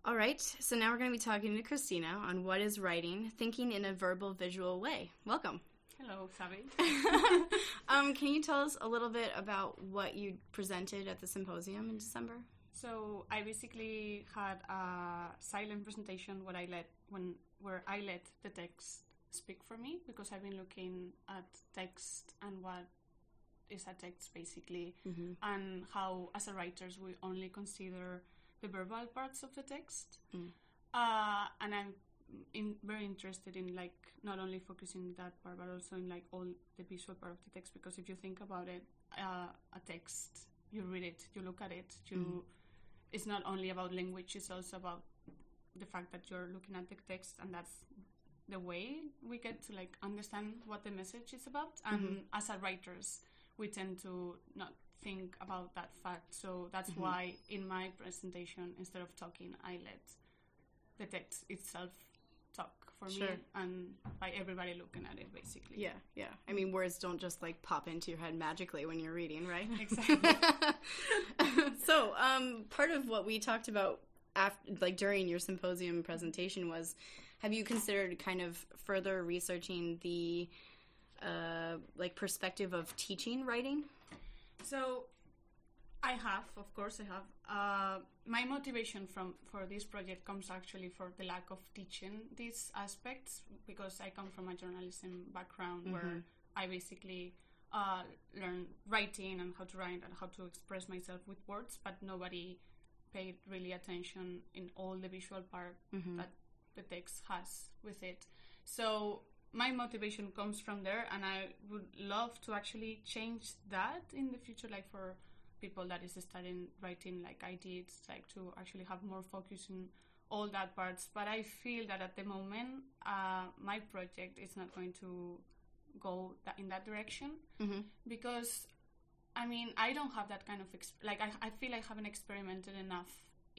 All right, so now we're going to be talking to Christina on what is writing, thinking in a verbal, visual way. Welcome. Hello, Sabi. Can you tell us a little bit about what you presented at the symposium in December? So I basically had a silent presentation where I let the text speak for me, because I've been looking at text and what is a text basically, and how as a writers we only consider the verbal parts of the text, and I'm very interested in like not only focusing that part but also in like all the visual part of the text, because if you think about it, a text, you read it, you look at it, it's not only about language, it's also about the fact that you're looking at the text, and that's the way we get to like understand what the message is about. And as a writers, we tend to not think about that fact, so that's why in my presentation, instead of talking, I let the text itself talk for me, and by everybody looking at it basically. Yeah. I mean, words don't just like pop into your head magically when you're reading, right? Exactly. So part of what we talked about during your symposium presentation was, have you considered kind of further researching the perspective of teaching writing? So I have, of course I have. My motivation for this project comes actually for the lack of teaching these aspects, because I come from a journalism background where I basically learned writing and how to write and how to express myself with words, but nobody paid really attention in all the visual part that the text has with it. So my motivation comes from there, and I would love to actually change that in the future, like for people that is studying writing like I did, like to actually have more focus in all that parts. But I feel that at the moment, my project is not going to go in that direction, because I mean, I don't have that kind of I feel I haven't experimented enough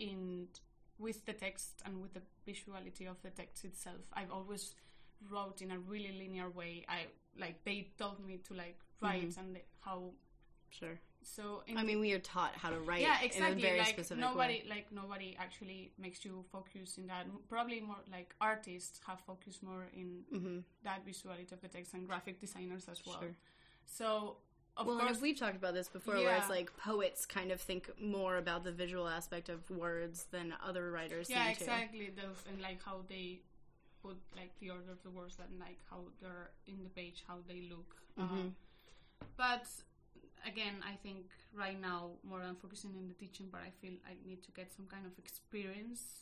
with the text and with the visuality of the text itself. I've always wrote in a really linear way. They told me to like write and how. Sure. So we are taught how to write in a very specific way. Nobody actually makes you focus in that. Probably more like artists have focused more in that visuality of the text, and graphic designers as well. Sure. So of course, and we've talked about this before, where it's like poets kind of think more about the visual aspect of words than other writers. Yeah, exactly. Those, and like how they put like the order of the words and like how they're in the page, how they look. But again, I think right now, more than focusing in the teaching part, I feel I need to get some kind of experience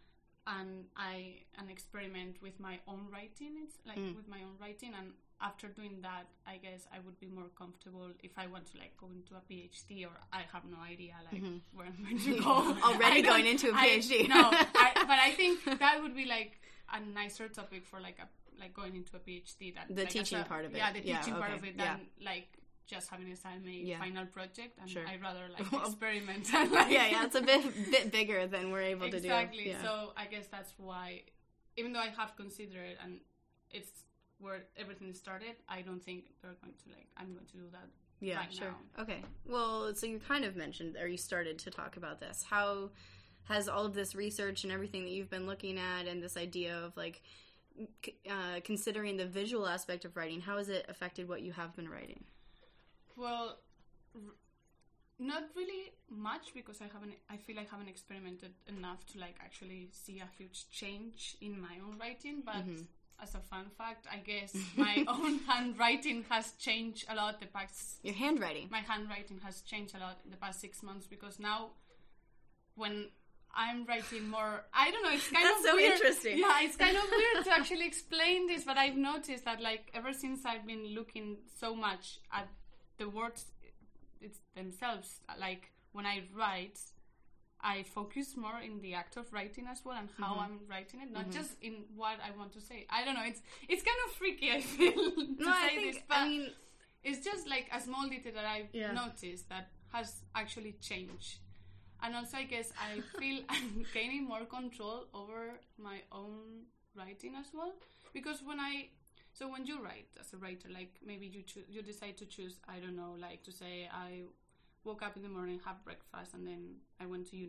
and experiment with my own writing. It's like with my own writing, and after doing that, I guess I would be more comfortable if I want to like go into a PhD, or I have no idea like where I'm going to go. Already going into a PhD. But I think that would be like a nicer topic for like going into a PhD. That the teaching part of it. Yeah, the teaching part of it than like just having a final project, and I'd rather like experiment. And, like, it's a bit bigger than we're able to do. Exactly. So I guess that's why, even though I have considered it and it's where everything started, I don't think I'm going to do that right now. Okay. Well, so you kind of mentioned, or you started to talk about this. How has all of this research and everything that you've been looking at, and this idea of like considering the visual aspect of writing, how has it affected what you have been writing? Well, not really much, because I feel I haven't experimented enough to like actually see a huge change in my own writing. But as a fun fact, I guess my own handwriting has changed a lot the past. Your handwriting? My handwriting has changed a lot in the past 6 months, because now when I'm writing more, I don't know, it's kind of so weird. Interesting. Yeah, it's kind of weird to actually explain this, but I've noticed that like ever since I've been looking so much at the words themselves, like when I write, I focus more in the act of writing as well, and how I'm writing it, not just in what I want to say. I don't know, it's kind of freaky, I feel, to say this, but it's just like a small detail that I've noticed that has actually changed. And also I guess I feel I'm gaining more control over my own writing as well, because when you write as a writer, like maybe you decide to choose, I don't know, like to say I woke up in the morning, have breakfast, and then I went to uni.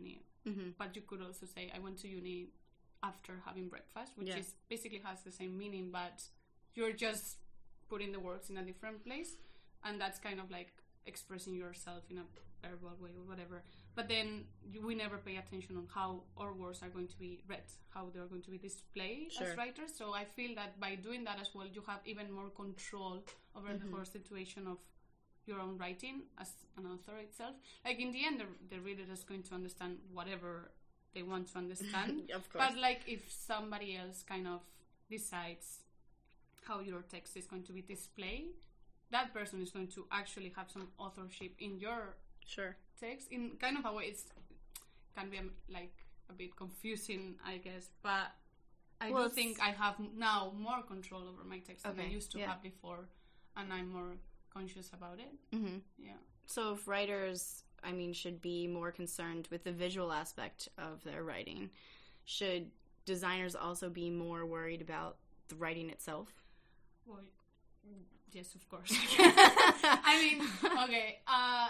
but you could also say I went to uni after having breakfast, which is basically has the same meaning, but you're just putting the words in a different place, and that's kind of like expressing yourself in a verbal way or whatever. But then we never pay attention on how our words are going to be read, how they're going to be displayed as writers. So I feel that by doing that as well, you have even more control over the whole situation of your own writing as an author itself. Like in the end, the reader is going to understand whatever they want to understand. Of course. But like if somebody else kind of decides how your text is going to be displayed, that person is going to actually have some authorship in your text in kind of a way. It can be like a bit confusing, I guess, but I do think I have now more control over my text than I used to have before, and I'm more conscious about it. So if writers, I mean, should be more concerned with the visual aspect of their writing, should designers also be more worried about the writing itself? Well, yes, of course. I mean, okay.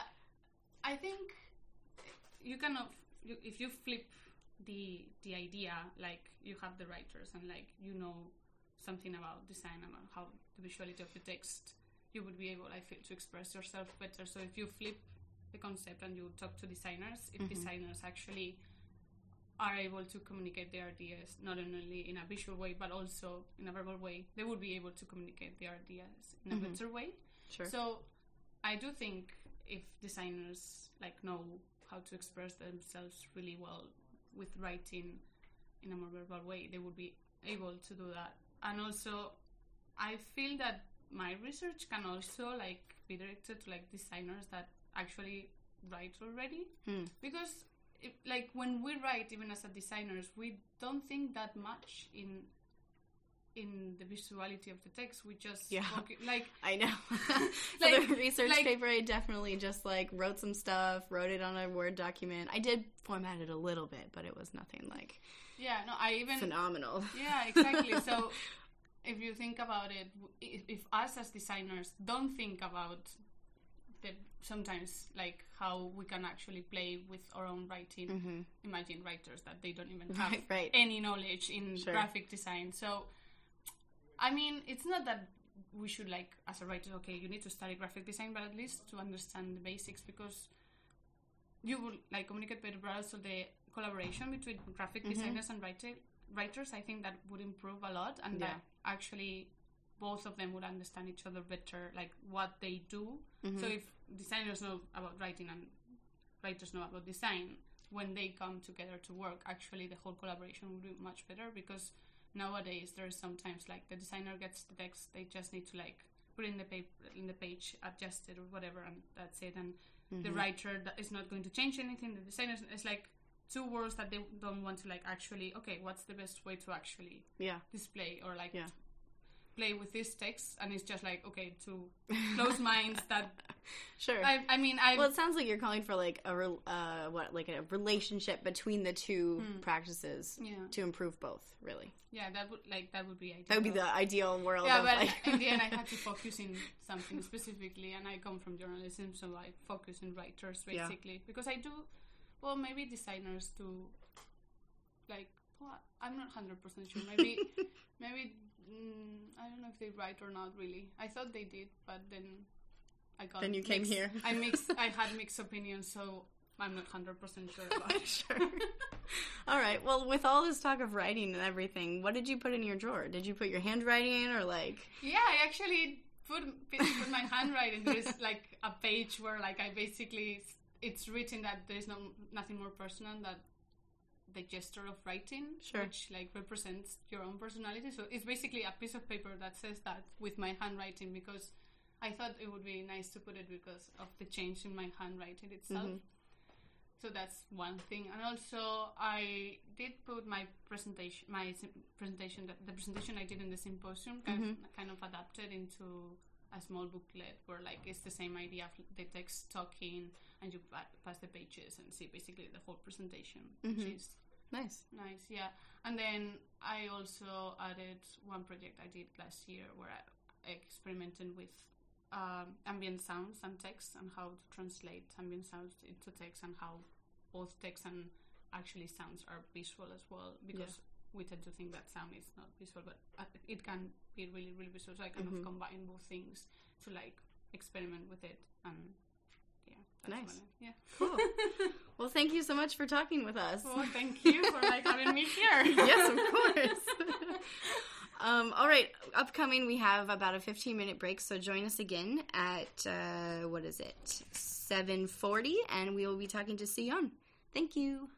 I think you kind of, if you flip the idea, like you have the writers and like you know something about design, about how the visuality of the text, you would be able, I feel, to express yourself better. So if you flip the concept and you talk to designers, if designers actually are able to communicate their ideas not only in a visual way but also in a verbal way, they would be able to communicate their ideas in a better way. So I do think if designers like know how to express themselves really well with writing in a more verbal way, they would be able to do that. And also I feel that my research can also like be directed to like designers that actually write already, because like when we write, even as a designers, we don't think that much in the visuality of the text. We just like I know like, for the research paper I definitely just like wrote some stuff, wrote it on a Word document. I did format it a little bit, but it was nothing like I even phenomenal. Exactly. So if you think about it, if us as designers don't think about sometimes like how we can actually play with our own writing, imagine writers that they don't even have any knowledge in graphic design. So I mean, it's not that we should like as a writer, okay, you need to study graphic design, but at least to understand the basics, because you will like communicate better, but also the collaboration between graphic designers and writers, I think that would improve a lot, and that actually both of them would understand each other better, like what they do. So if designers know about writing and writers know about design, when they come together to work, actually the whole collaboration would be much better, because nowadays there's sometimes like the designer gets the text, they just need to like put in the page, adjust it or whatever, and that's it. And the writer is not going to change anything. The designer is like two words that they don't want to like actually, okay, what's the best way to actually display or like play with this text, and it's just like, okay, to close minds that I mean well, it sounds like you're calling for like a relationship between the two practices to improve both, really. That would be ideal. That would be the ideal world. But like, in the end I had to focus in something specifically, and I come from journalism, so I focus on writers basically, because I do, well, maybe designers do, like, well, I'm not 100% sure, maybe I don't know if they write or not, really. I thought they did, but then I got Then you came here. I had mixed opinions, so I'm not 100% sure about it. Sure. All right. Well, with all this talk of writing and everything, what did you put in your drawer? Did you put your handwriting in, or like... Yeah, I actually put my handwriting. There's like a page where like I basically... It's written that there's nothing more personal than the gesture of writing, which like represents your own personality. So it's basically a piece of paper that says that with my handwriting, because I thought it would be nice to put it because of the change in my handwriting itself. So that's one thing. And also I did put the presentation I did in the symposium kind of adapted into a small booklet where like it's the same idea of the text talking, and you pass the pages and see basically the whole presentation, which is nice, yeah. And then I also added one project I did last year where I experimented with ambient sounds and text, and how to translate ambient sounds into text, and how both text and actually sounds are visual as well, because we tend to think that sound is not visual, but it can be really, really visual. So I kind of combine both things to like experiment with it, and that's nice. Yeah. Cool. Well, thank you so much for talking with us. Well, thank you for like having me here. Yes, of course. All right, upcoming we have about a 15-minute break, so join us again at 7:40, and we will be talking to Sion. Thank you.